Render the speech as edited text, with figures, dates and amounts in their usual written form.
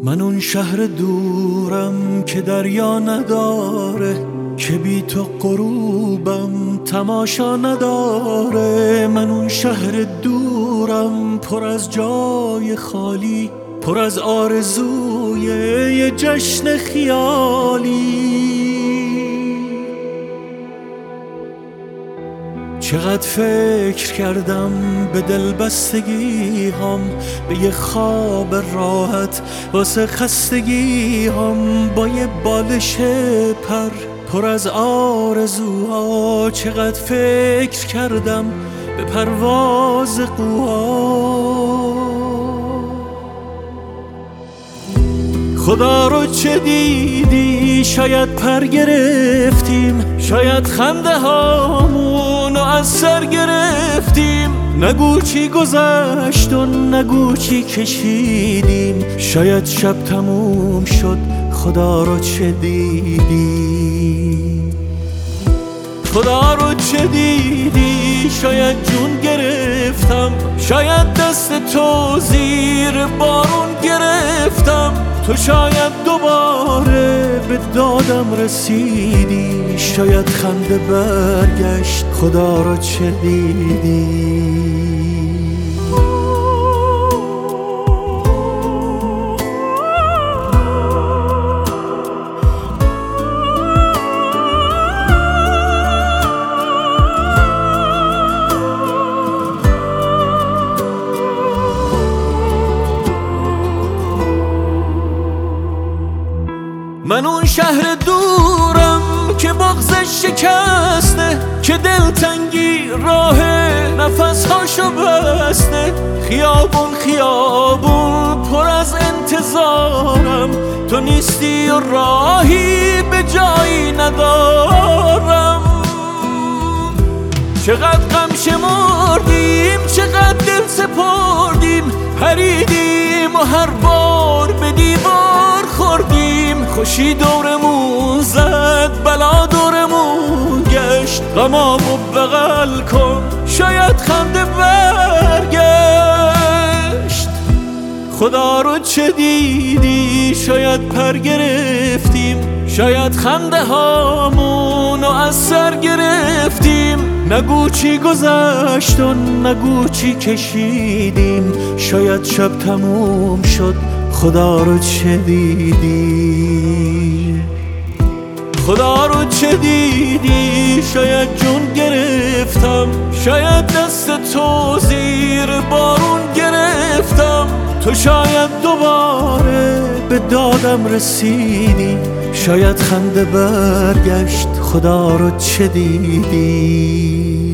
من اون شهر دورم که دریا نداره، که بی تو غروبم تماشا نداره. من اون شهر دورم پر از جای خالی، پر از آرزوی یه جشن خیالی. چقدر فکر کردم به دلبستگی هم، به یه خواب راحت واسه خستگی هم، با یه بالش پر از آرزوها. چقدر فکر کردم به پرواز قوا. خدا رو چه دیدی؟ شاید پر گرفتیم، شاید خنده هامونو از سر گرفتیم. نگو چی گذشت و نگو چی کشیدیم، شاید شب تموم شد. خدا رو چه دیدی؟ خدا رو چه دیدی؟ شاید جون گرفتم، شاید دست تو زیر بارون گرفتم. تو شاید دوباره به دادم رسیدی، شاید خنده برگشت. خدا رو چه دیدی؟ من اون شهر دورم که بغضش شکسته، که دلتنگی راه نفسهاشو بسته. خیابون خیابون پر از انتظارم، تو نیستی و راهی به جایی ندارم. چقدر غم شمردیم، چقدر دل سپردیم، پریدیم و هر بار به دیوار خوردیم. خوشی دورمون زد، بلا دورمون گشت. غمامو بغل کن، شاید خنده برگشت. خدا رو چه دیدی؟ شاید پر گرفتیم، شاید خنده هامونو از سر گرفتیم. نگو چی گذشت و نگو چی کشیدیم، شاید شب تموم شد. خدا رو چه دیدی؟ خدا رو چه دیدی؟ شاید جون گرفتم، شاید دست تو زیر بارون گرفتم. تو شاید دوباره به دادم رسیدی، شاید خنده برگشت. خدا رو چه دیدی؟